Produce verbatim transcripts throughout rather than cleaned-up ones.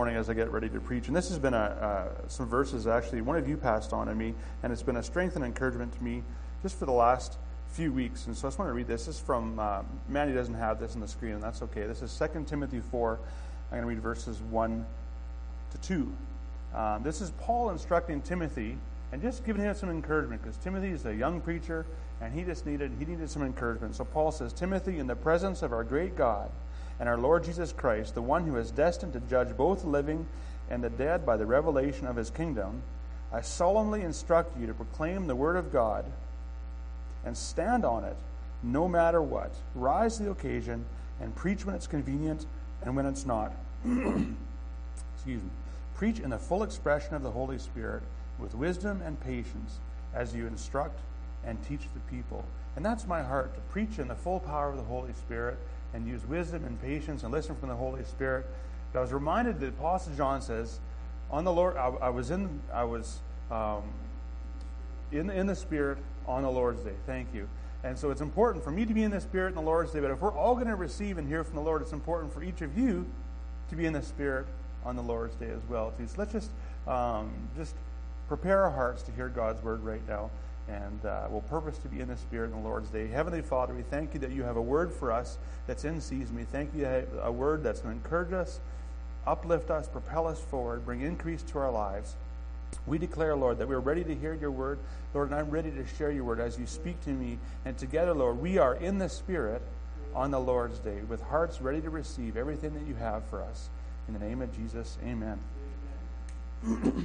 morning as I get ready to preach. And this has been a, uh, some verses, actually, one of you passed on to me, and it's been a strength and encouragement to me just for the last few weeks. And so I just want to read this. This is from, uh, Mandy doesn't have this on the screen, and that's okay. This is Second Timothy four. I'm going to read verses one to two. Um, this is Paul instructing Timothy and just giving him some encouragement, because Timothy is a young preacher, and he just needed, he needed some encouragement. So Paul says, Timothy, in the presence of our great God and our Lord Jesus Christ, the one who is destined to judge both the living and the dead by the revelation of his kingdom, I solemnly instruct you to proclaim the word of God and stand on it no matter what. Rise to the occasion and preach when it's convenient and when it's not. Excuse me. Preach in the full expression of the Holy Spirit with wisdom and patience as you instruct and teach the people. And that's my heart, to preach in the full power of the Holy Spirit and use wisdom and patience and listen from the Holy Spirit. But I was reminded that Apostle John says, "On the Lord, I, I was in, I was um, in in the Spirit on the Lord's day." Thank you. And so it's important for me to be in the Spirit on the Lord's day. But if we're all going to receive and hear from the Lord, it's important for each of you to be in the Spirit on the Lord's day as well, too. So let's just um, just prepare our hearts to hear God's word right now. And uh, we'll purpose to be in the Spirit on the Lord's day. Heavenly Father, we thank you that you have a word for us that's in season. We thank you that a word that's going to encourage us, uplift us, propel us forward, bring increase to our lives. We declare, Lord, that we're ready to hear your word. Lord, and I'm ready to share your word as you speak to me. And together, Lord, we are in the Spirit on the Lord's day with hearts ready to receive everything that you have for us. In the name of Jesus, amen. Amen.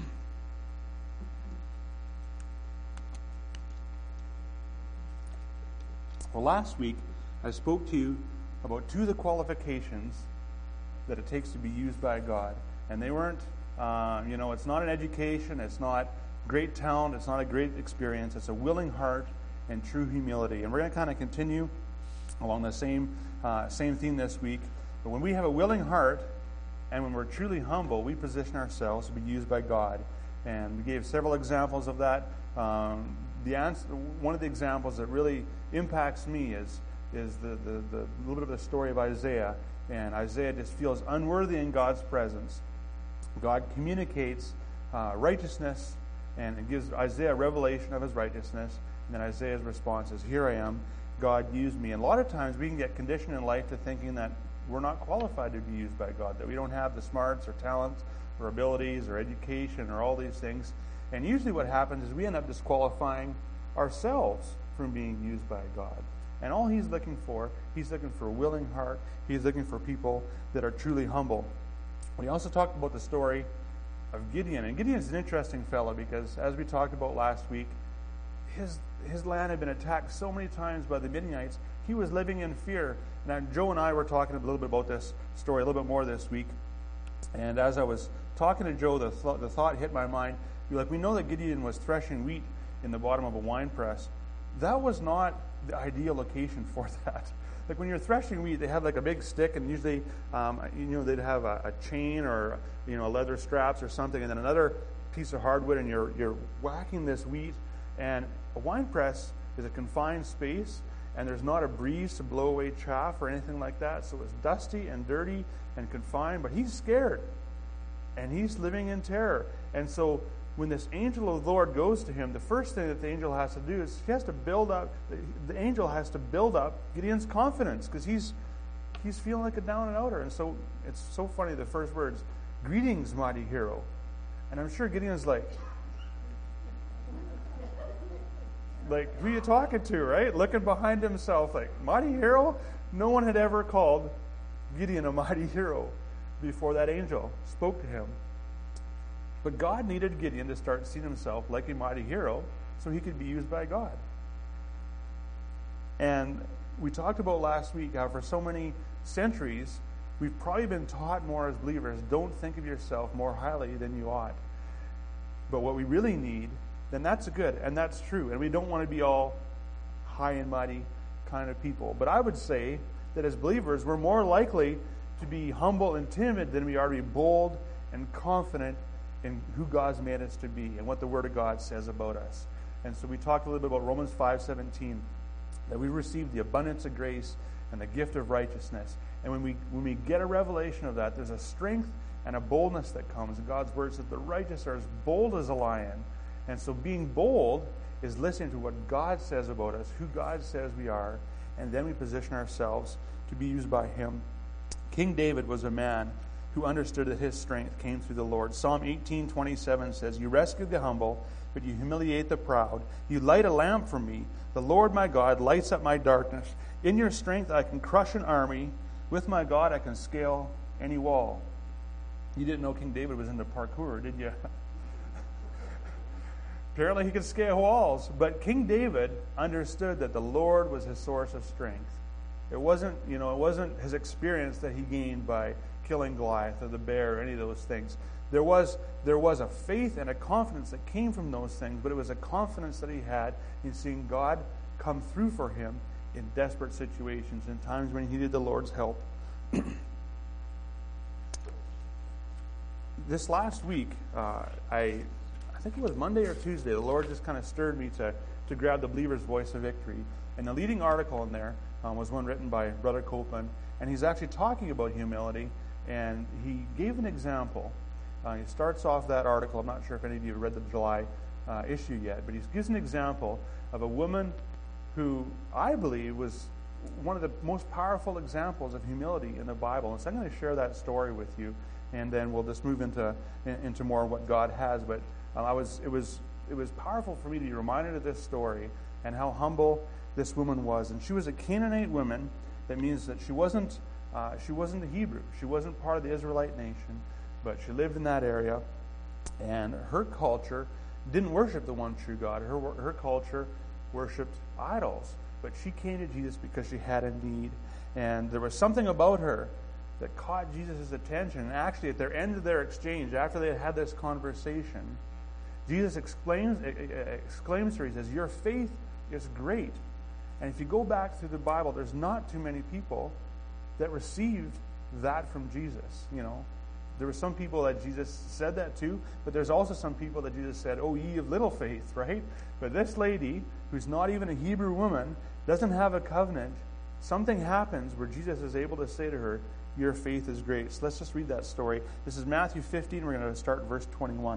Well, last week, I spoke to you about two of the qualifications that it takes to be used by God. And they weren't, uh, you know, it's not an education, it's not great talent, it's not a great experience, it's a willing heart and true humility. And we're going to kind of continue along the same, uh, same theme this week. But when we have a willing heart and when we're truly humble, we position ourselves to be used by God. And we gave several examples of that. Um, the answer, one of the examples that really impacts me is is the, the, the little bit of the story of Isaiah. And Isaiah just feels unworthy in God's presence. God communicates uh, righteousness and it gives Isaiah a revelation of his righteousness. And then Isaiah's response is, "Here I am, God used me." And a lot of times we can get conditioned in life to thinking that we're not qualified to be used by God, that we don't have the smarts or talents or abilities or education or all these things. And usually what happens is we end up disqualifying ourselves from being used by God. And all he's looking for, he's looking for a willing heart. He's looking for people that are truly humble. We also talked about the story of Gideon. And Gideon's an interesting fellow because, as we talked about last week, his his land had been attacked so many times by the Midianites, he was living in fear. Now, Joe and I were talking a little bit about this story a little bit more this week. And as I was talking to Joe, the, th- the thought hit my mind. Like, we know that Gideon was threshing wheat in the bottom of a wine press. That was not the ideal location for that. Like, when you're threshing wheat, they have like a big stick, and usually, um, you know, they'd have a, a chain or, you know, leather straps or something, and then another piece of hardwood, and you're you're whacking this wheat. And a wine press is a confined space, and there's not a breeze to blow away chaff or anything like that. So it's dusty and dirty and confined. But he's scared, and he's living in terror. And so when this angel of the Lord goes to him, the first thing that the angel has to do is he has to build up, the angel has to build up Gideon's confidence, because he's he's feeling like a down and outer. And so it's so funny, the first words, "Greetings, mighty hero." And I'm sure Gideon's like, like, who are you talking to, right? Looking behind himself like, mighty hero? No one had ever called Gideon a mighty hero before that angel spoke to him. But God needed Gideon to start seeing himself like a mighty hero so he could be used by God. And we talked about last week how for so many centuries, we've probably been taught more as believers, don't think of yourself more highly than you ought. But what we really need, then that's good, and that's true. And we don't want to be all high and mighty kind of people. But I would say that as believers, we're more likely to be humble and timid than we are to be bold and confident in who God's made us to be and what the Word of God says about us. And so we talked a little bit about Romans five seventeen, that we received the abundance of grace and the gift of righteousness. And when we when we get a revelation of that, there's a strength and a boldness that comes. And God's word says the righteous are as bold as a lion. And so being bold is listening to what God says about us, who God says we are, and then we position ourselves to be used by him. King David was a man who understood that his strength came through the Lord. Psalm eighteen twenty-seven says, "You rescue the humble, but you humiliate the proud. You light a lamp for me. The Lord my God lights up my darkness. In your strength I can crush an army. With my God I can scale any wall." You didn't know King David was into parkour, did you? Apparently he could scale walls. But King David understood that the Lord was his source of strength. It wasn't, you know, it wasn't his experience that he gained by killing Goliath or the bear or any of those things. There was there was a faith and a confidence that came from those things, but it was a confidence that he had in seeing God come through for him in desperate situations, in times when he needed the Lord's help. This last week, uh, I I think it was Monday or Tuesday, the Lord just kind of stirred me to, to grab the Believer's Voice of Victory. And the leading article in there um, was one written by Brother Copeland, and he's actually talking about humility, and he gave an example. Uh, he starts off that article. I'm not sure if any of you have read the July uh, issue yet, but he gives an example of a woman who I believe was one of the most powerful examples of humility in the Bible. And so I'm going to share that story with you, and then we'll just move into into more of what God has. But um, I was it was it was powerful for me to be reminded of this story and how humble this woman was. And she was a Canaanite woman. That means that she wasn't uh, she wasn't a Hebrew. She wasn't part of the Israelite nation, but she lived in that area, and her culture didn't worship the one true God. Her her culture worshipped idols. But she came to Jesus because she had a need, and there was something about her that caught Jesus' attention. And actually, at their end of their exchange, after they had had this conversation, Jesus exclaims exclaims to her. He says, "Your faith is great." And if you go back through the Bible, there's not too many people that received that from Jesus. You know, there were some people that Jesus said that to, but there's also some people that Jesus said, "Oh, ye of little faith," right? But this lady, who's not even a Hebrew woman, doesn't have a covenant. Something happens where Jesus is able to say to her, "Your faith is great." So let's just read that story. This is Matthew fifteen. We're going to start verse twenty-one.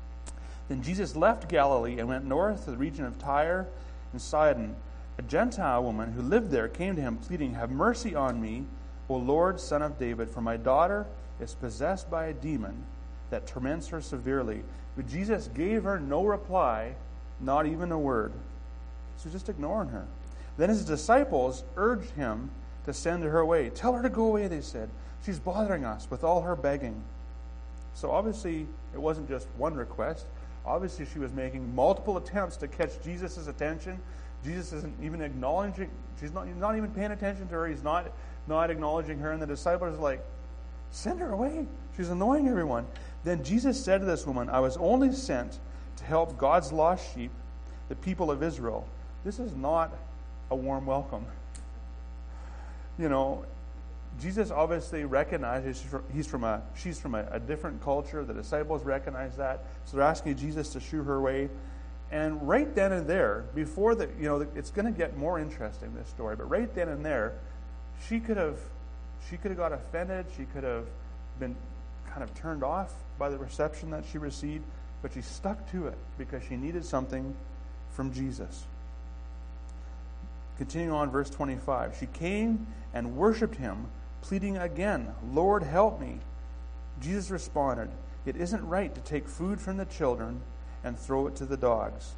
Then Jesus left Galilee and went north to the region of Tyre and Sidon. A Gentile woman who lived there came to him, pleading, "Have mercy on me, O Lord, Son of David, for my daughter is possessed by a demon that torments her severely." But Jesus gave her no reply, not even a word. So just ignoring her. Then his disciples urged him to send her away. "Tell her to go away," they said. "She's bothering us with all her begging." So obviously it wasn't just one request. Obviously she was making multiple attempts to catch Jesus' attention. Jesus isn't even acknowledging, she's not, he's not even paying attention to her. He's not, not acknowledging her. And the disciples are like, "Send her away. She's annoying everyone." Then Jesus said to this woman, "I was only sent to help God's lost sheep, the people of Israel." This is not a warm welcome. You know, Jesus obviously recognizes he's from, he's from a, she's from a, a different culture. The disciples recognize that. So they're asking Jesus to shoo her away. And right then and there, before the, you know, it's going to get more interesting, this story, but right then and there, she could have, she could have got offended. She could have been kind of turned off by the reception that she received, but she stuck to it because she needed something from Jesus. Continuing on, verse twenty-five. She came and worshipped him, pleading again, "Lord, help me." Jesus responded, "It isn't right to take food from the children and throw it to the dogs."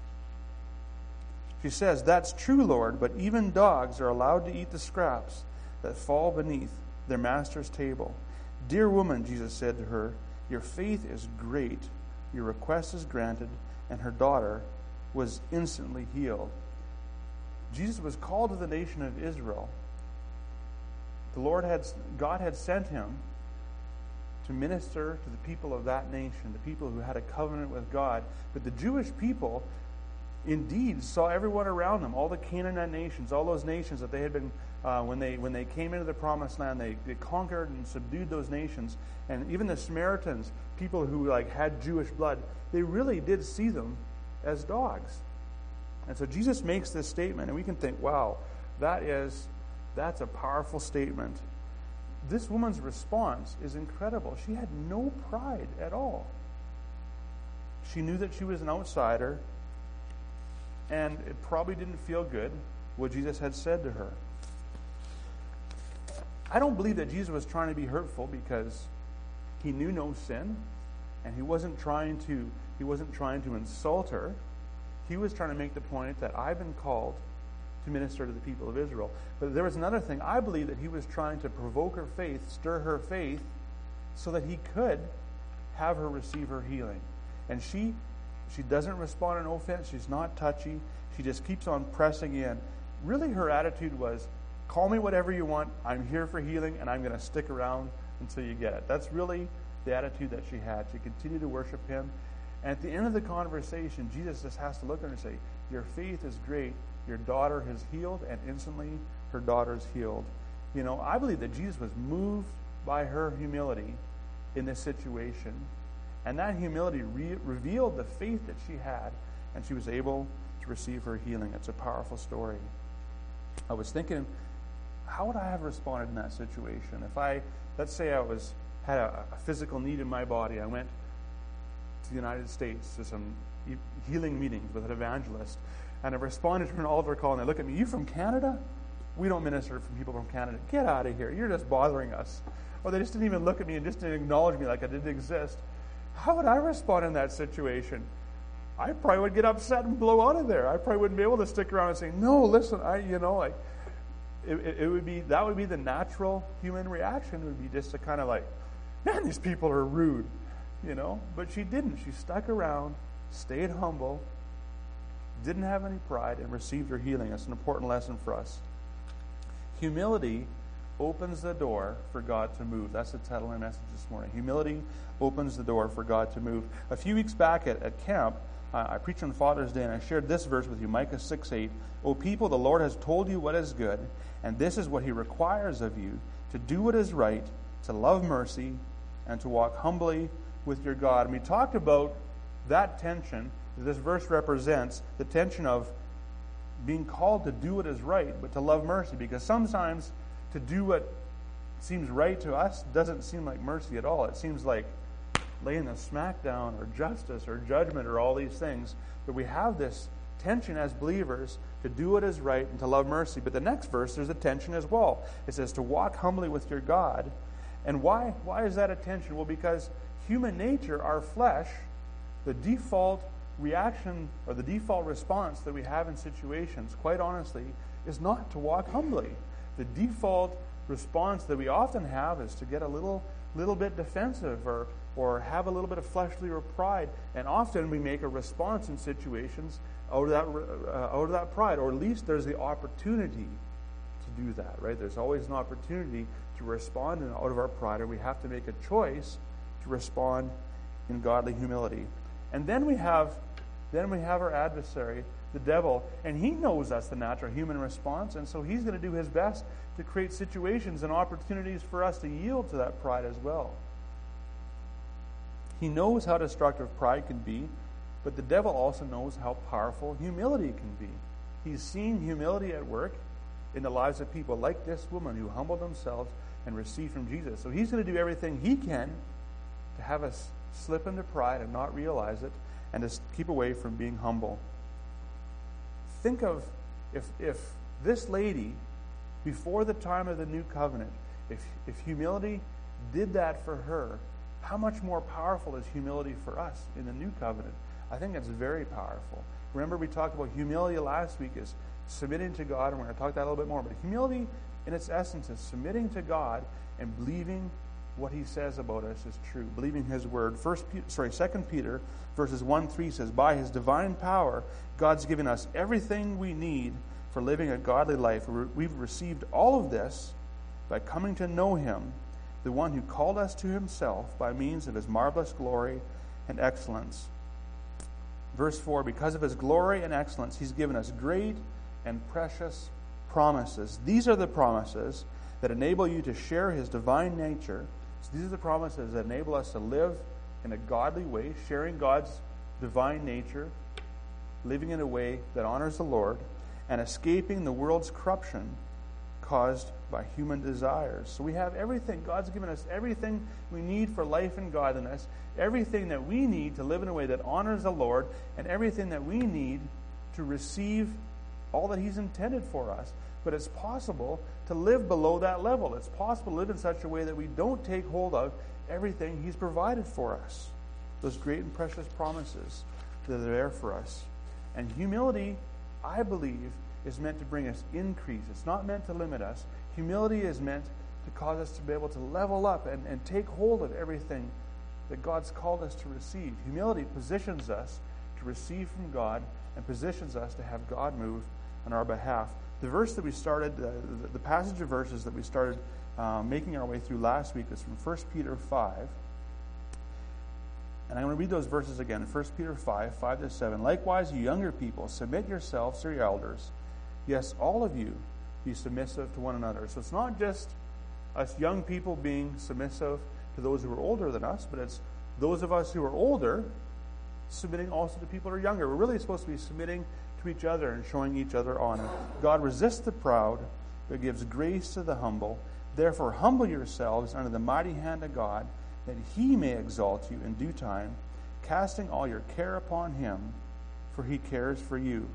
She says, "That's true, Lord, but even dogs are allowed to eat the scraps that fall beneath their master's table." "Dear woman," Jesus said to her, "your faith is great. Your request is granted." And her daughter was instantly healed. Jesus was called to the nation of Israel. The Lord had, God had sent him to minister to the people of that nation, the people who had a covenant with God. But the Jewish people indeed saw everyone around them, all the Canaanite nations, all those nations that they had been, uh, when they when they came into the promised land, they, they conquered and subdued those nations. And even the Samaritans, people who like had Jewish blood, they really did see them as dogs. And so Jesus makes this statement, and we can think, wow, that is That's a powerful statement. This woman's response is incredible. She had no pride at all. She knew that she was an outsider, and it probably didn't feel good what Jesus had said to her. I don't believe that Jesus was trying to be hurtful, because he knew no sin, and he wasn't trying to he wasn't trying to insult her. He was trying to make the point that I've been called to minister to the people of Israel. But there was another thing. I believe that he was trying to provoke her faith, stir her faith, so that he could have her receive her healing. And she she doesn't respond in offense. She's not touchy. She just keeps on pressing in. Really, her attitude was, call me whatever you want. I'm here for healing, and I'm going to stick around until you get it. That's really the attitude that she had. She continued to worship him. And at the end of the conversation, Jesus just has to look at her and say, your faith is great. Your daughter has healed, and instantly her daughter's healed. You know, I believe that Jesus was moved by her humility in this situation. And that humility re- revealed the faith that she had, and she was able to receive her healing. It's a powerful story. I was thinking, how would I have responded in that situation? If I, let's say I was had a, a physical need in my body, I went to the United States to some healing meetings with an evangelist, and I responded to an altar call, and they look at me, you from Canada? We don't minister from people from Canada. Get out of here. You're just bothering us. Or they just didn't even look at me and just didn't acknowledge me like I didn't exist. How would I respond in that situation? I probably would get upset and blow out of there. I probably wouldn't be able to stick around and say, no, listen, I, you know, like, it, it, it would be, that would be the natural human reaction. It would be just to kind of like, man, these people are rude, you know. But she didn't. She stuck around, stayed humble, didn't have any pride, and received her healing. That's an important lesson for us. Humility opens the door for God to move. That's the title of my message this morning. Humility opens the door for God to move. A few weeks back at, at camp, uh, I preached on Father's Day, and I shared this verse with you, Micah six eight. O people, the Lord has told you what is good, and this is what he requires of you, to do what is right, to love mercy, and to walk humbly with your God. And we talked about that tension that this verse represents, the tension of being called to do what is right, but to love mercy, because sometimes to do what seems right to us doesn't seem like mercy at all. It seems like laying the smackdown or justice or judgment or all these things. But we have this tension as believers to do what is right and to love mercy. But the next verse, there's a tension as well. It says to walk humbly with your God. And why, why is that a tension? Well, because human nature, our flesh, the default reaction or the default response that we have in situations, quite honestly, is not to walk humbly. The default response that we often have is to get a little little bit defensive or or have a little bit of fleshly or pride, and often we make a response in situations out of that uh, out of that pride, or at least there's the opportunity to do that, right? There's always an opportunity to respond in, out of our pride, or we have to make a choice to respond in godly humility. And then we have then we have our adversary, the devil, and he knows that's the natural human response, and so he's going to do his best to create situations and opportunities for us to yield to that pride as well. He knows how destructive pride can be, but the devil also knows how powerful humility can be. He's seen humility at work in the lives of people like this woman who humbled themselves and received from Jesus. So he's going to do everything he can to have us slip into pride and not realize it, and to keep away from being humble. Think of if if this lady, before the time of the new covenant, if if humility did that for her, how much more powerful is humility for us in the new covenant? I think it's very powerful. Remember, we talked about humility last week is submitting to God, and we're going to talk that a little bit more. But humility, in its essence, is submitting to God and believing what he says about us is true, believing his word. First, sorry, Second Peter verses one three says, by his divine power, God's given us everything we need for living a godly life. We've received all of this by coming to know him, the one who called us to himself by means of his marvelous glory and excellence. Verse four, because of his glory and excellence, he's given us great and precious promises. These are the promises that enable you to share his divine nature. So these are the promises that enable us to live in a godly way, sharing God's divine nature, living in a way that honors the Lord, and escaping the world's corruption caused by human desires. So we have everything. God's given us everything we need for life and godliness, everything that we need to live in a way that honors the Lord, and everything that we need to receive all that He's intended for us. But it's possible to live below that level. It's possible to live in such a way that we don't take hold of everything He's provided for us. Those great and precious promises that are there for us. And humility, I believe, is meant to bring us increase. It's not meant to limit us. Humility is meant to cause us to be able to level up and, and take hold of everything that God's called us to receive. Humility positions us to receive from God and positions us to have God move on our behalf. The verse that we started, uh, the, the passage of verses that we started uh, making our way through last week is from First Peter five. And I'm going to read those verses again. First Peter five, five to seven. Likewise, you younger people, submit yourselves to your elders. Yes, all of you be submissive to one another. So it's not just us young people being submissive to those who are older than us, but it's those of us who are older submitting also to people who are younger. We're really supposed to be submitting to each other and showing each other honor. God resists the proud, but gives grace to the humble. Therefore, humble yourselves under the mighty hand of God, that He may exalt you in due time, casting all your care upon Him, for He cares for you.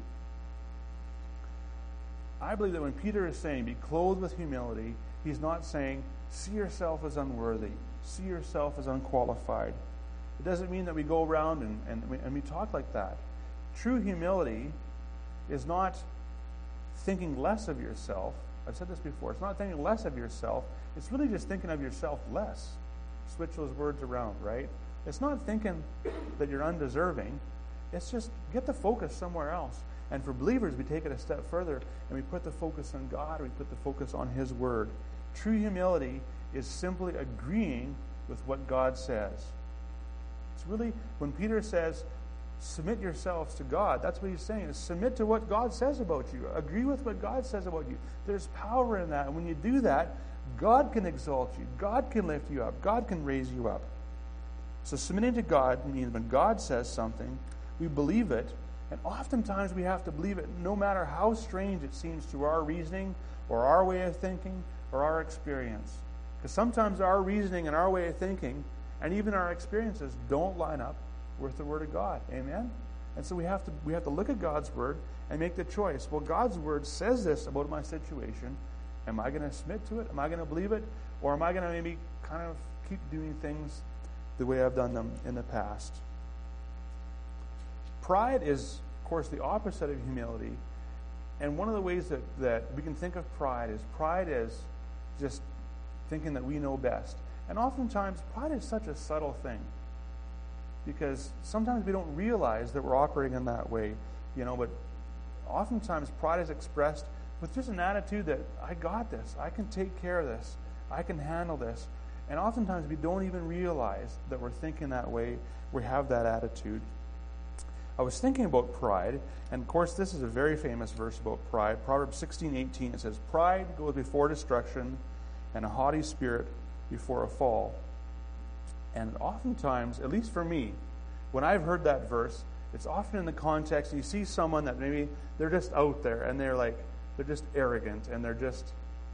I believe that when Peter is saying, be clothed with humility, he's not saying, see yourself as unworthy, see yourself as unqualified. It doesn't mean that we go around and, and, we, and we talk like that. True humility is not thinking less of yourself. I've said this before. It's not thinking less of yourself. It's really just thinking of yourself less. Switch those words around, right? It's not thinking that you're undeserving. It's just get the focus somewhere else. And for believers, we take it a step further and we put the focus on God, we put the focus on His Word. True humility is simply agreeing with what God says. It's really, when Peter says, submit yourselves to God, that's what he's saying, is submit to what God says about you. Agree with what God says about you. There's power in that. And when you do that, God can exalt you. God can lift you up. God can raise you up. So submitting to God means when God says something, we believe it. And oftentimes we have to believe it no matter how strange it seems to our reasoning or our way of thinking or our experience. Because sometimes our reasoning and our way of thinking and even our experiences don't line up with the Word of God. Amen? And so we have to we have to look at God's Word and make the choice. Well, God's Word says this about my situation. Am I going to submit to it? Am I going to believe it? Or am I going to maybe kind of keep doing things the way I've done them in the past? Pride is, of course, the opposite of humility. And one of the ways that, that we can think of pride is pride is just thinking that we know best. And oftentimes, pride is such a subtle thing. Because sometimes we don't realize that we're operating in that way. You know, but oftentimes pride is expressed with just an attitude that, I got this. I can take care of this. I can handle this. And oftentimes we don't even realize that we're thinking that way. We have that attitude. I was thinking about pride, and of course this is a very famous verse about pride. Proverbs sixteen eighteen, it says, pride goes before destruction, and a haughty spirit before a fall. And oftentimes, at least for me, when I've heard that verse, it's often in the context, you see someone that maybe they're just out there, and they're like, they're just arrogant, and they're just,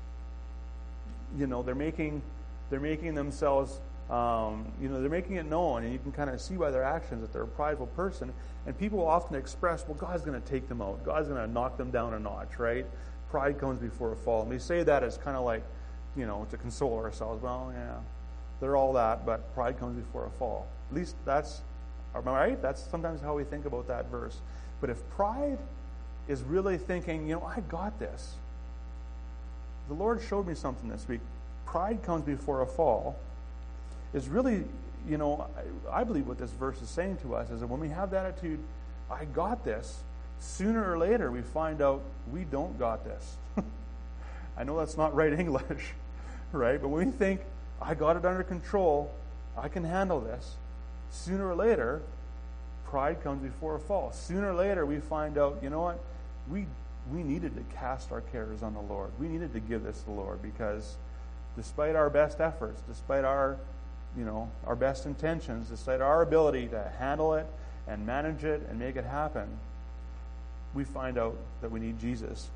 you know, they're making, they're making themselves, um, you know, they're making it known, and you can kind of see by their actions that they're a prideful person. And people will often express, well, God's going to take them out. God's going to knock them down a notch, right? Pride comes before a fall. And we say that as kind of like, you know, to console ourselves. Well, yeah, they're all that, but pride comes before a fall. At least that's, am I right? That's sometimes how we think about that verse. But if pride is really thinking, you know, I got this. The Lord showed me something this week. Pride comes before a fall. Is really, you know, I, I believe what this verse is saying to us is that when we have that attitude, I got this, sooner or later we find out we don't got this. I know that's not right English, right? But when we think, I got it under control, I can handle this, sooner or later, pride comes before a fall. Sooner or later we find out, you know what, we we needed to cast our cares on the Lord. We needed to give this to the Lord because despite our best efforts, despite our you know, our best intentions, despite our ability to handle it and manage it and make it happen, we find out that we need Jesus.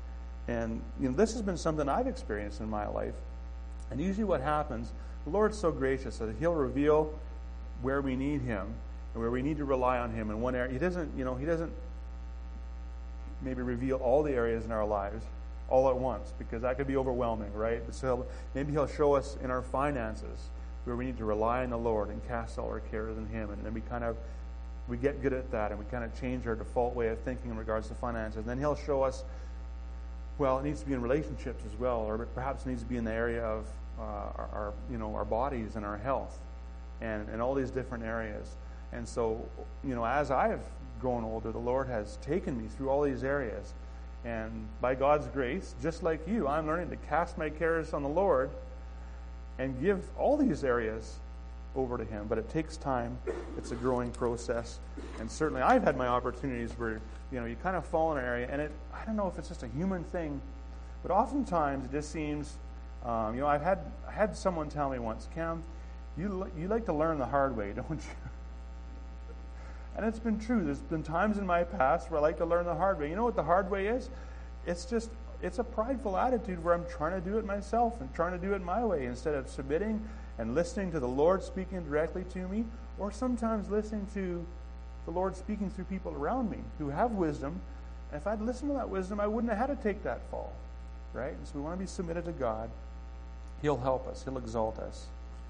And you know, this has been something I've experienced in my life. And usually what happens, the Lord's so gracious that He'll reveal where we need Him and where we need to rely on Him in one area. He doesn't, you know, He doesn't maybe reveal all the areas in our lives all at once, because that could be overwhelming, right? So maybe He'll show us in our finances where we need to rely on the Lord and cast all our cares on Him. And then we kind of, we get good at that, and we kind of change our default way of thinking in regards to finances. And then He'll show us, well, it needs to be in relationships as well, or perhaps it needs to be in the area of uh, our, our, you know, our bodies and our health, and, and all these different areas. And so, you know, as I've grown older, the Lord has taken me through all these areas. And by God's grace, just like you, I'm learning to cast my cares on the Lord and give all these areas over to Him. But it takes time. It's a growing process. And certainly I've had my opportunities where, you know, you kind of fall in an area, and it, I don't know if it's just a human thing, but oftentimes it just seems, um, you know, I've had I had someone tell me once, Cam, you you like to learn the hard way, don't you? And it's been true. There's been times in my past where I like to learn the hard way. You know what the hard way is? It's just, it's a prideful attitude where I'm trying to do it myself and trying to do it my way instead of submitting and listening to the Lord speaking directly to me, or sometimes listening to the Lord speaking through people around me who have wisdom. And if I'd listened to that wisdom, I wouldn't have had to take that fall, right? And so we want to be submitted to God. He'll help us. He'll exalt us.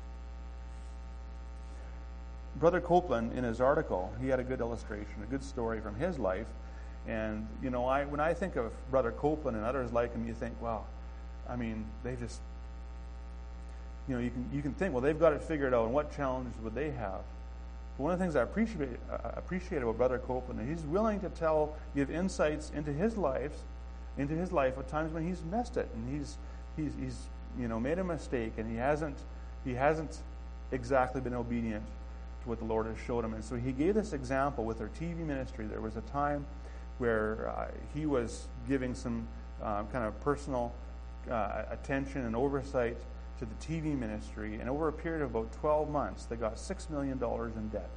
Brother Copeland, in his article, he had a good illustration, a good story from his life. And, you know, I when I think of Brother Copeland and others like him, you think, wow, I mean, they just, you know, you can you can think, well, they've got it figured out, and what challenges would they have? But one of the things I appreciate, uh, appreciate about Brother Copeland is he's willing to tell, give insights into his life, into his life at times when he's messed it, and he's he's he's you know made a mistake, and he hasn't he hasn't exactly been obedient to what the Lord has showed him. And so he gave this example with their T V ministry. There was a time where uh, he was giving some uh, kind of personal uh, attention and oversight to the T V ministry, and over a period of about twelve months, they got six million dollars in debt.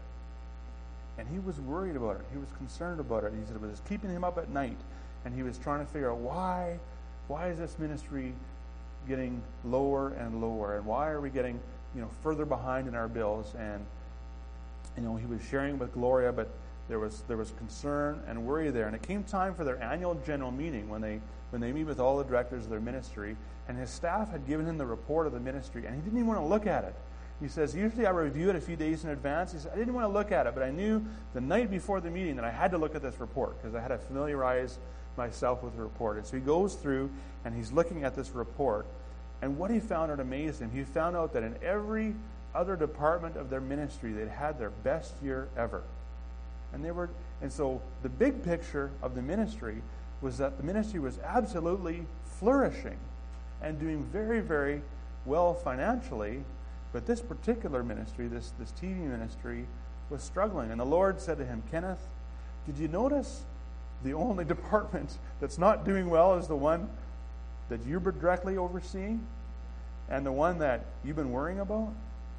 And he was worried about it. He was concerned about it. He said it was keeping him up at night, and he was trying to figure out why, why is this ministry getting lower and lower, and why are we getting, you know, further behind in our bills? And you know, he was sharing with Gloria, but there was there was concern and worry there. And it came time for their annual general meeting when they when they meet with all the directors of their ministry. And his staff had given him the report of the ministry, and he didn't even want to look at it. He says, usually I review it a few days in advance. He said, I didn't want to look at it, but I knew the night before the meeting that I had to look at this report because I had to familiarize myself with the report. And so he goes through, and he's looking at this report. And what he found out amazed him. He found out that in every other department of their ministry, they'd had their best year ever. And they were, and so the big picture of the ministry was that the ministry was absolutely flourishing and doing very, very well financially. But this particular ministry, this, this T V ministry, was struggling. And the Lord said to him, Kenneth, did you notice the only department that's not doing well is the one that you're directly overseeing and the one that you've been worrying about?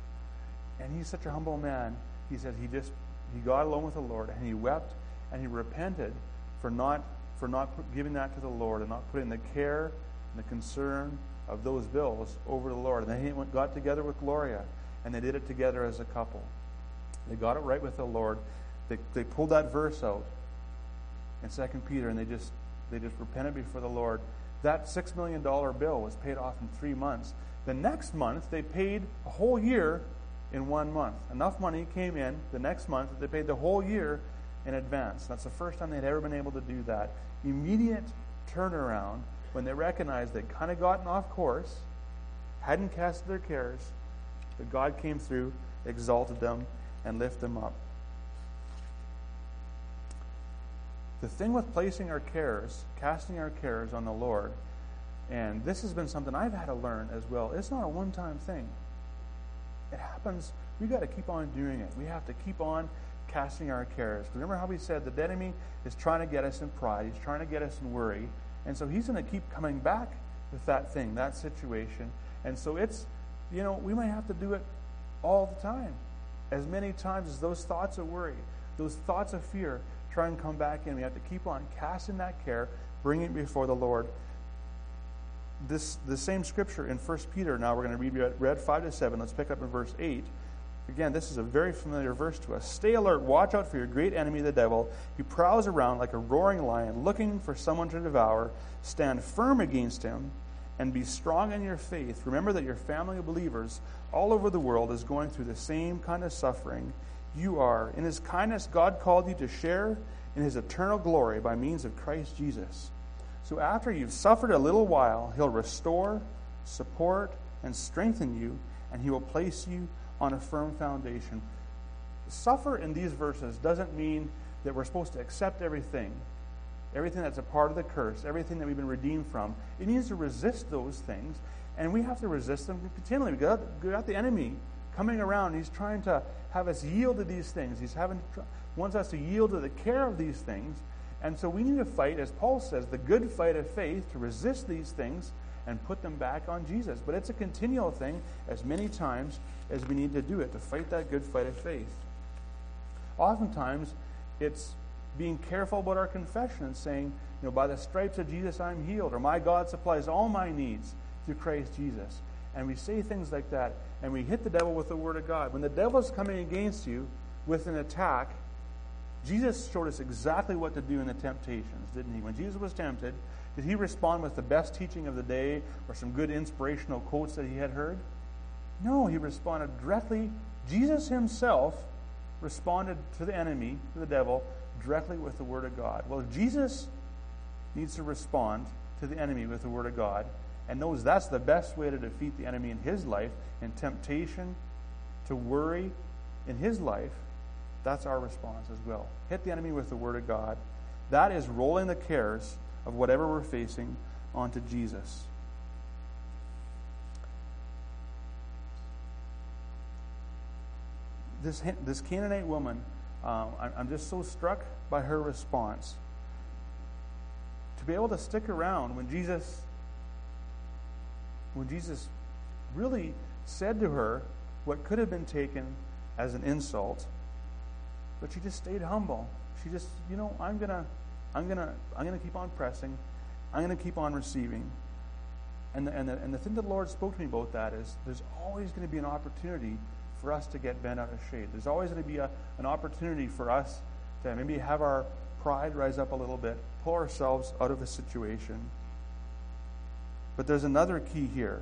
And he's such a humble man. He said he just, he got alone with the Lord, and he wept, and he repented for not for not giving that to the Lord and not putting the care and the concern of those bills over the Lord. And then he went, got together with Gloria, and they did it together as a couple. They got it right with the Lord. They they pulled that verse out in Second Peter, and they just they just repented before the Lord. That six million dollar bill was paid off in three months. The next month, they paid a whole year in one month. Enough money came in the next month that they paid the whole year in advance. That's the first time they'd ever been able to do that. Immediate turnaround when they recognized they'd kind of gotten off course, hadn't casted their cares, but God came through, exalted them, and lifted them up. The thing with placing our cares, casting our cares on the Lord, and this has been something I've had to learn as well, it's not a one-time thing. It happens. We've got to keep on doing it. We have to keep on casting our cares. Remember how we said the enemy is trying to get us in pride. He's trying to get us in worry. And so he's going to keep coming back with that thing, that situation. And so it's, you know, we might have to do it all the time. As many times as those thoughts of worry, those thoughts of fear try and come back in. We have to keep on casting that care, bringing it before the Lord. this the same scripture in First Peter, now we're going to read read five to seven. Let's pick up in verse eight. Again, this is a very familiar verse to us. Stay alert, watch out for your great enemy, the devil. He prowls around like a roaring lion, looking for someone to devour. Stand firm against him and be strong in your faith. Remember that your family of believers all over the world is going through the same kind of suffering you are. In his kindness, God called you to share in his eternal glory by means of Christ Jesus. So after you've suffered a little while, he'll restore, support, and strengthen you, and he will place you on a firm foundation. Suffer in these verses doesn't mean that we're supposed to accept everything, everything that's a part of the curse, everything that we've been redeemed from. It means to resist those things, and we have to resist them continually. We've got, we've got the enemy coming around. He's trying to have us yield to these things. He's having wants us to yield to the care of these things. And so we need to fight, as Paul says, the good fight of faith, to resist these things and put them back on Jesus. But it's a continual thing, as many times as we need to do it, to fight that good fight of faith. Oftentimes, it's being careful about our confession and saying, you know, by the stripes of Jesus I'm healed, or my God supplies all my needs through Christ Jesus. And we say things like that, and we hit the devil with the word of God. When the devil's coming against you with an attack, Jesus showed us exactly what to do in the temptations, didn't he? When Jesus was tempted, did he respond with the best teaching of the day or some good inspirational quotes that he had heard? No, he responded directly. Jesus himself responded to the enemy, to the devil, directly with the word of God. Well, if Jesus needs to respond to the enemy with the word of God and knows that's the best way to defeat the enemy in his life, in temptation, to worry in his life, that's our response as well. Hit the enemy with the word of God. That is rolling the cares of whatever we're facing onto Jesus. This, this Canaanite woman, um, I'm just so struck by her response. To be able to stick around when Jesus, when Jesus really said to her what could have been taken as an insult, but she just stayed humble. She just, you know, I'm gonna, I'm gonna, I'm gonna keep on pressing. I'm gonna keep on receiving. And the, and the, and the thing that the Lord spoke to me about that is, there's always going to be an opportunity for us to get bent out of shape. There's always going to be a, an opportunity for us to maybe have our pride rise up a little bit, pull ourselves out of a situation. But there's another key here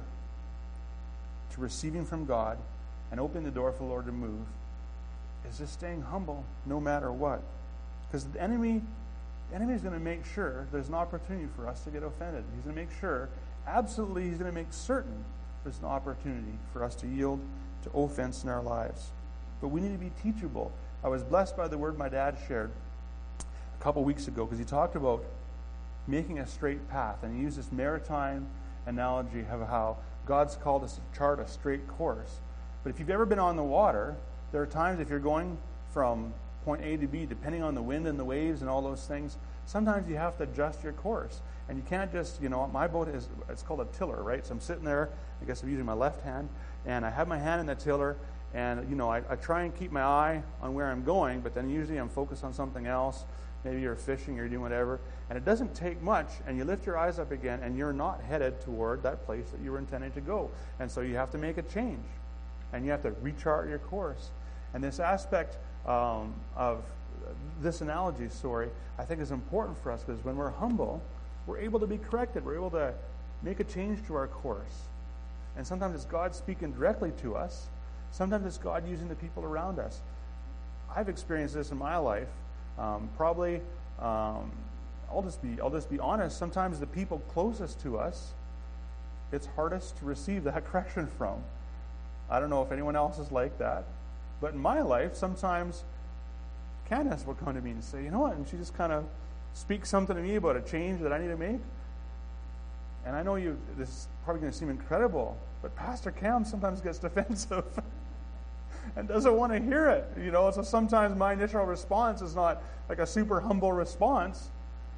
to receiving from God and opening the door for the Lord to move, is just staying humble no matter what. Because the enemy, the enemy is going to make sure there's an opportunity for us to get offended. He's going to make sure, absolutely, he's going to make certain there's an opportunity for us to yield to offense in our lives. But we need to be teachable. I was blessed by the word my dad shared a couple weeks ago, because he talked about making a straight path, and he used this maritime analogy of how God's called us to chart a straight course. But if you've ever been on the water, there are times if you're going from point A to B, depending on the wind and the waves and all those things, sometimes you have to adjust your course. And you can't just, you know, my boat is, it's called a tiller, right? So I'm sitting there, I guess I'm using my left hand, and I have my hand in the tiller, and, you know, I, I try and keep my eye on where I'm going, but then usually I'm focused on something else. Maybe you're fishing, you're doing whatever, and it doesn't take much, and you lift your eyes up again, and you're not headed toward that place that you were intending to go. And so you have to make a change, and you have to rechart your course. And this aspect um, of this analogy, sorry, I think is important for us, because when we're humble, we're able to be corrected. We're able to make a change to our course. And sometimes it's God speaking directly to us. Sometimes it's God using the people around us. I've experienced this in my life. Um, probably, um, I'll just be I'll just be honest. Sometimes the people closest to us, it's hardest to receive that correction from. I don't know if anyone else is like that, but in my life, sometimes Candace will come to me and say, "You know what?" And she just kind of speaks something to me about a change that I need to make. And I know you. This is probably going to seem incredible, but Pastor Cam sometimes gets defensive and doesn't want to hear it. You know, so sometimes my initial response is not like a super humble response,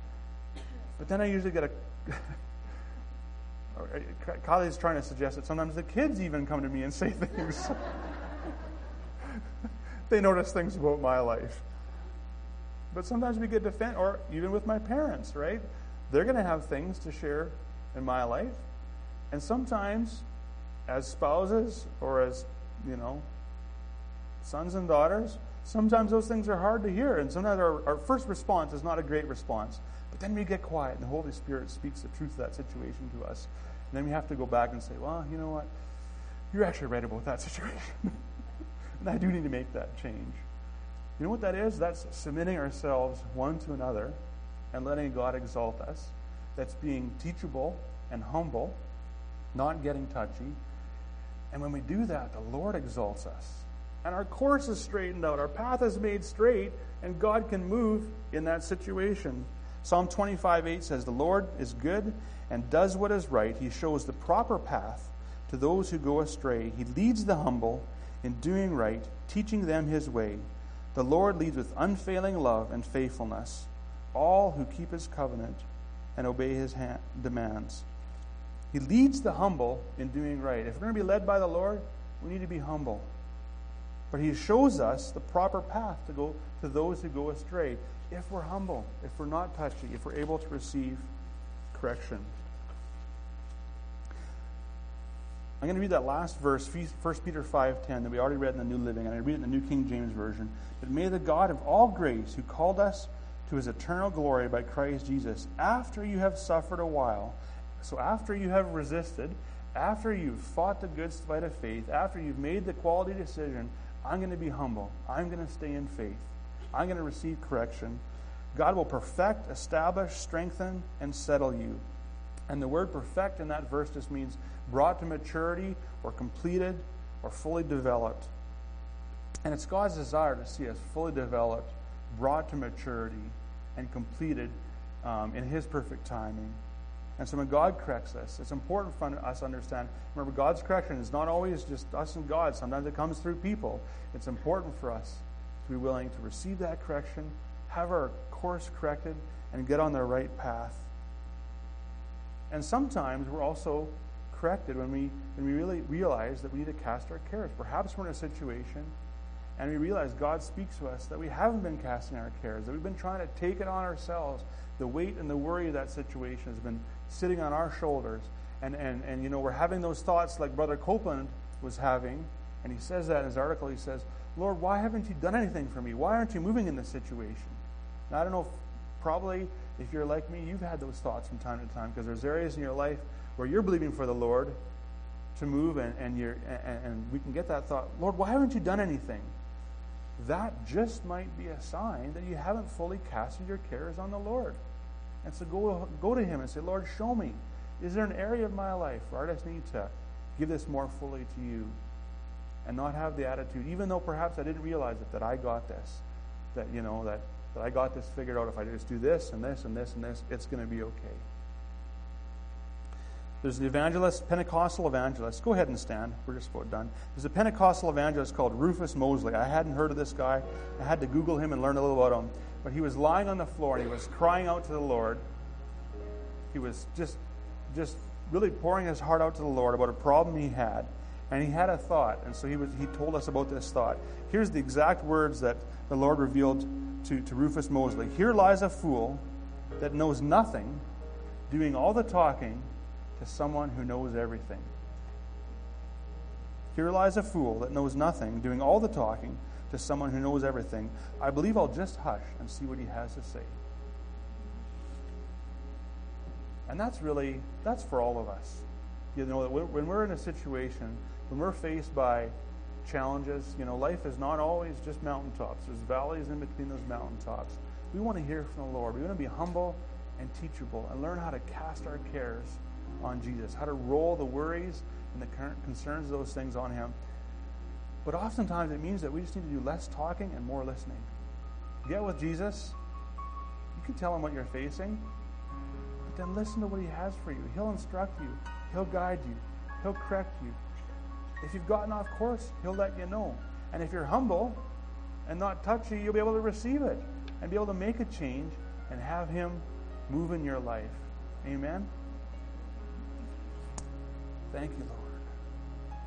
but then I usually get a. Kylie's trying to suggest that sometimes the kids even come to me and say things. They notice things about my life. But sometimes we get defense, or even with my parents, right? They're going to have things to share in my life, And sometimes, as spouses or as, you know, sons and daughters, sometimes those things are hard to hear. And sometimes our, our first response is not a great response. But then we get quiet and the Holy Spirit speaks the truth of that situation to us. And then we have to go back and say, well, you know what? You're actually right about that situation. And I do need to make that change. You know what that is? That's submitting ourselves one to another and letting God exalt us. That's being teachable and humble, not getting touchy. And when we do that, the Lord exalts us. And our course is straightened out. Our path is made straight, and God can move in that situation. Psalm twenty-five eight says, "The Lord is good and does what is right. He shows the proper path to those who go astray. He leads the humble in doing right, teaching them his way. The Lord leads with unfailing love and faithfulness all who keep his covenant and obey his ha- demands." He leads the humble in doing right. If we're going to be led by the Lord, we need to be humble. But he shows us the proper path to go to those who go astray if we're humble, if we're not touchy, if we're able to receive correction. I'm going to read that last verse, First Peter five ten, that we already read in the New Living, and I read it in the New King James Version. "But may the God of all grace, who called us to his eternal glory by Christ Jesus, after you have suffered a while," so after you have resisted, after you've fought the good fight of faith, after you've made the quality decision, I'm going to be humble, I'm going to stay in faith, I'm going to receive correction, God will perfect, establish, strengthen, and settle you. And the word perfect in that verse just means brought to maturity or completed or fully developed. And it's God's desire to see us fully developed, brought to maturity, and completed um, in his perfect timing. And so when God corrects us, it's important for us to understand, remember, God's correction is not always just us and God. Sometimes it comes through people. It's important for us to be willing to receive that correction, have our course corrected, and get on the right path. And sometimes we're also corrected when we when we really realize that we need to cast our cares. Perhaps we're in a situation and we realize God speaks to us that we haven't been casting our cares, that we've been trying to take it on ourselves. The weight and the worry of that situation has been sitting on our shoulders. And, and, and you know, we're having those thoughts like Brother Copeland was having. And he says that in his article. He says, "Lord, why haven't you done anything for me? Why aren't you moving in this situation?" Now, I don't know, if, probably if you're like me, you've had those thoughts from time to time, because there's areas in your life where you're believing for the Lord to move, and, and, you're, and, and we can get that thought, "Lord, why haven't you done anything?" That just might be a sign that you haven't fully casted your cares on the Lord. And so go, go to him and say, "Lord, show me. Is there an area of my life where I just need to give this more fully to you?" And not have the attitude, even though perhaps I didn't realize it, that I got this. That, you know, that, that I got this figured out. If I just do this and this and this and this, it's going to be okay. There's an evangelist, Pentecostal evangelist. Go ahead and stand. We're just about done. There's a Pentecostal evangelist called Rufus Mosley. I hadn't heard of this guy. I had to Google him and learn a little about him. But he was lying on the floor and he was crying out to the Lord. He was just, just really pouring his heart out to the Lord about a problem he had. And he had a thought. And so he was, he told us about this thought. Here's the exact words that the Lord revealed to, to Rufus Mosley. "Here lies a fool that knows nothing, doing all the talking to someone who knows everything." Here lies a fool that knows nothing, doing all the talking to someone who knows everything. I believe I'll just hush and see what he has to say. And that's really, that's for all of us. You know, that when we're in a situation, when we're faced by challenges, you know, life is not always just mountaintops. There's valleys in between those mountaintops. We want to hear from the Lord. We want to be humble and teachable and learn how to cast our cares on Jesus, how to roll the worries and the current concerns of those things on him. But oftentimes it means that we just need to do less talking and more listening. Get with Jesus. You can tell him what you're facing, but then listen to what he has for you. He'll instruct you. He'll guide you. He'll correct you. If you've gotten off course, he'll let you know. And if you're humble and not touchy, you'll be able to receive it and be able to make a change and have him move in your life. Amen? Thank you, Lord.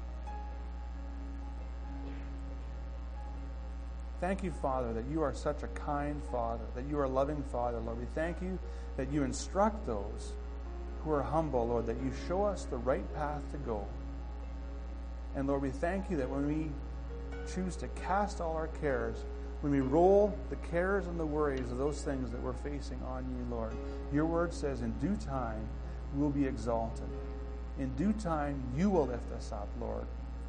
Thank you, Father, that you are such a kind Father, that you are a loving Father, Lord. We thank you that you instruct those who are humble, Lord, that you show us the right path to go. And Lord, we thank you that when we choose to cast all our cares, when we roll the cares and the worries of those things that we're facing on you, Lord, your word says in due time we'll be exalted. In due time you will lift us up, Lord.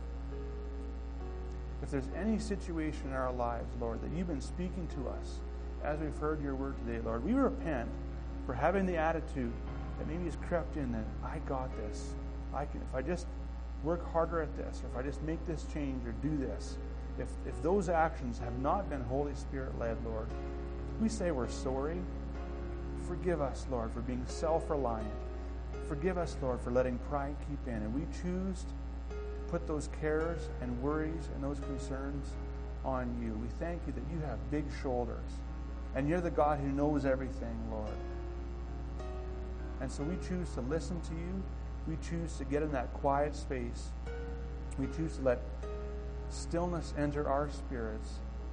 If there's any situation in our lives, Lord, that you've been speaking to us as we've heard your word today, Lord, we repent for having the attitude that maybe has crept in that I got this. I can, if I just work harder at this, or if I just make this change or do this, if if those actions have not been Holy Spirit-led, Lord, we say we're sorry. Forgive us, Lord, for being self-reliant. Forgive us, Lord, for letting pride keep in. And we choose to put those cares and worries and those concerns on you. We thank you that you have big shoulders. And you're the God who knows everything, Lord. And so we choose to listen to you. We choose to get in that quiet space. We choose to let stillness enter our spirits.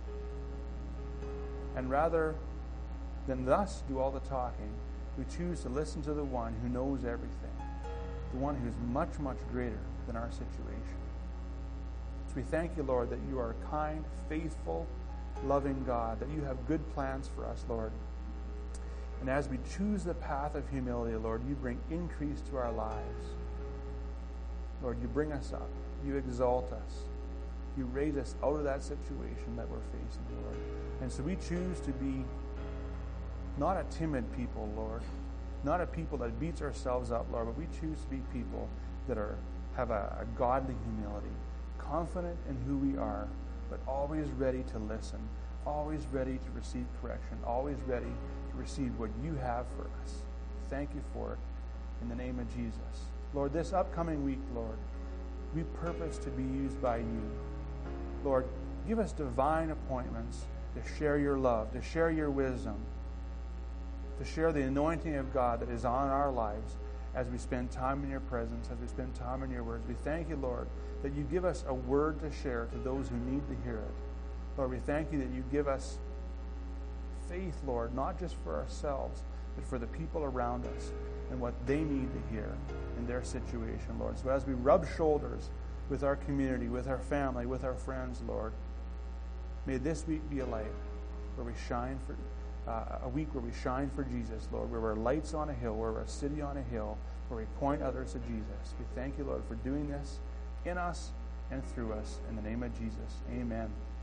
And rather than thus do all the talking, we choose to listen to the one who knows everything, the one who's much, much greater than our situation. So we thank you, Lord, that you are a kind, faithful, loving God, that you have good plans for us, Lord. And as we choose the path of humility, Lord, you bring increase to our lives. Lord, you bring us up. You exalt us. You raise us out of that situation that we're facing, Lord. And so we choose to be not a timid people, Lord, not a people that beats ourselves up, Lord, but we choose to be people that are have a, a godly humility, confident in who we are, but always ready to listen, always ready to receive correction, always ready to receive what you have for us. Thank you for it in the name of Jesus. Lord, this upcoming week, Lord, we purpose to be used by you. Lord, give us divine appointments to share your love, to share your wisdom, to share the anointing of God that is on our lives as we spend time in your presence, as we spend time in your words. We thank you, Lord, that you give us a word to share to those who need to hear it. Lord, we thank you that you give us faith, Lord, not just for ourselves, but for the people around us and what they need to hear in their situation, Lord. So as we rub shoulders with our community, with our family, with our friends, Lord, may this week be a light where we shine for uh, a week where we shine for Jesus, Lord, where we're lights on a hill, where we're a city on a hill, where we point others to Jesus. We thank you, Lord, for doing this in us and through us. In the name of Jesus, amen.